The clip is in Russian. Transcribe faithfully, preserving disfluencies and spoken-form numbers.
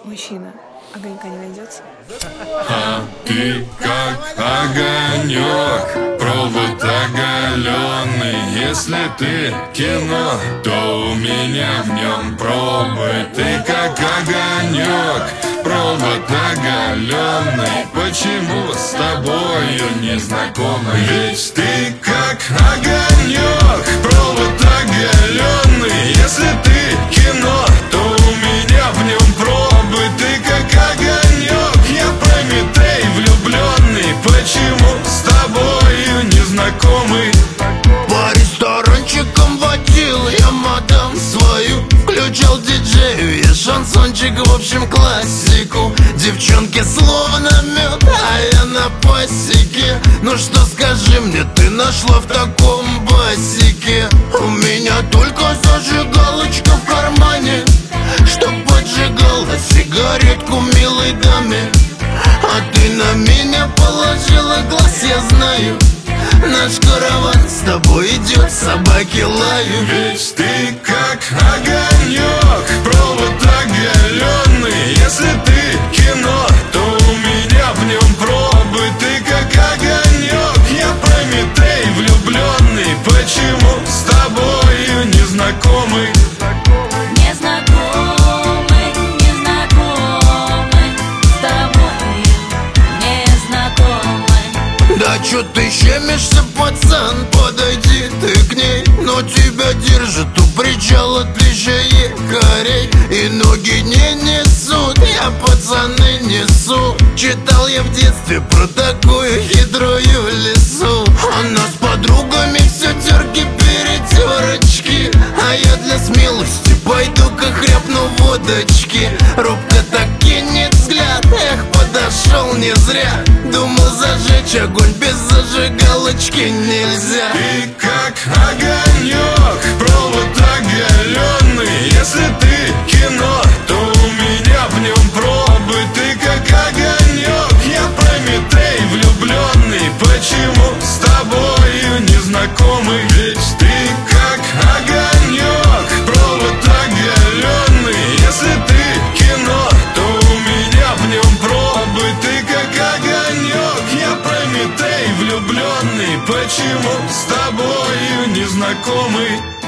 Мужчина, огонька не найдется? А ты как огонек, провод оголенный. Если ты кино, то у меня в нем пробы. Ты как огонек, провод оголенный. Почему с тобою не знакомы? Ведь ты как огонек, провод оголенный. Если ты кино, то у меня в нем пробы. Ты как огонек, я Прометей влюбленный. Почему с тобою не знакомы? По ресторанчикам водил я мадам свою, включал диджею и шансончик, в общем классику. Девчонки словно мед, а я на пасеке. Ну что скажи мне, ты нашла в таком басике? У меня только зажигалочка в кармане, чтоб поджигала сигаретку милой даме. А ты на меня положила глаз, я знаю. Наш караван с тобой идет, собаки лают. Ведь ты как огонек, провод оголенный. Если ты кино, то у меня в нем пробы. Ты как огонек, я Прометей влюбленный. Почему с тобою не знакомы? Да чё ты щемишься, пацан, подойди ты к ней. Но тебя держит у причала тысяча якорей, и ноги не несут, я пацаны несу. Читал я в детстве про такую хитрую лису. Она с подругами все терки-перетерочки, а я для смелости пойду-ка хряпну водочки. Робко так кинет взгляд, эх, подошел не зря. Думал зажечь огонь, без зажигалочки нельзя. Ты как огонек, провод оголенный. Если ты кино, то у меня в нем пробы. Ты как огонек, я Прометей влюбленный. Почему с тобою не знакомы? Ведь ты как огонек, провод оголенный. Если ты кино, то у меня в нем пробы. Ты как огонек, я Прометей влюбленный. Почему с тобою не знакомы?